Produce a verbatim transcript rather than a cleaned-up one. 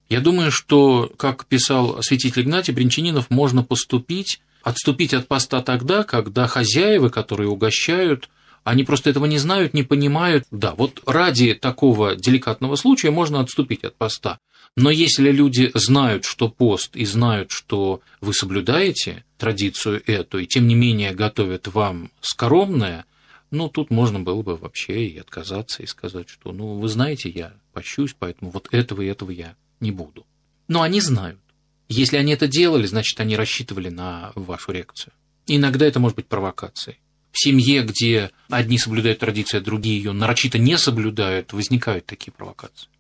Я думаю, что, как писал святитель Игнатий Брянчанинов, можно поступить, отступить от поста тогда, когда хозяева, которые угощают, они просто этого не знают, не понимают. Да, вот ради такого деликатного случая можно отступить от поста. Но если люди знают, что пост, и знают, что вы соблюдаете традицию эту, и тем не менее готовят вам скоромное, ну, тут можно было бы вообще и отказаться, и сказать, что, ну, вы знаете, я пощусь, поэтому вот этого и этого я не буду. Но они знают. Если они это делали, значит, они рассчитывали на вашу реакцию. Иногда это может быть провокацией. В семье, где одни соблюдают традицию, а другие ее нарочито не соблюдают, возникают такие провокации.